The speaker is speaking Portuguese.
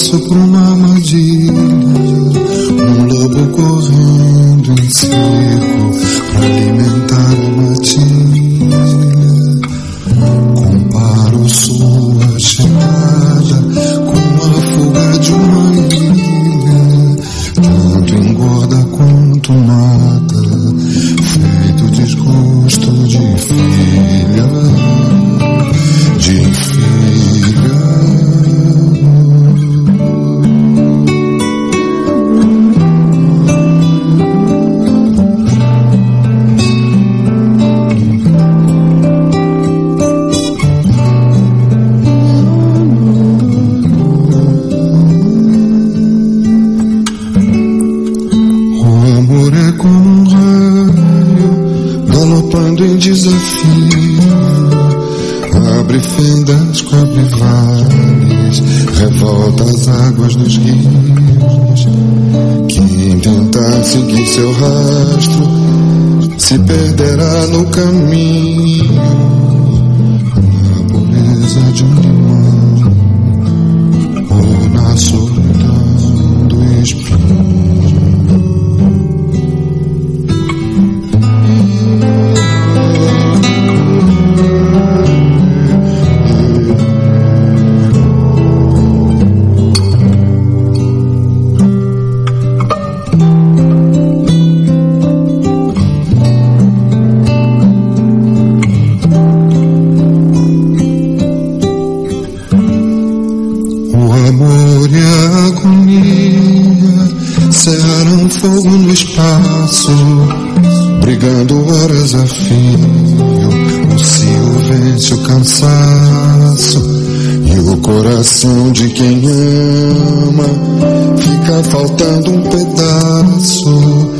passo por uma armadilha, um lobo correndo em circo pra alimentar a matilha. Comparo sua chegada com a fuga de uma ilha, tanto engorda quanto mata, feito desgosto de filha, de filha. Abre fendas, cobre vales, revolta as águas dos rios. Quem tentar seguir seu rastro se perderá no caminho, na pureza de um limão ou na solidão do espinho. Fogo no espaço, brigando horas a fio. O cio vence o cansaço e o coração de quem ama fica faltando um pedaço.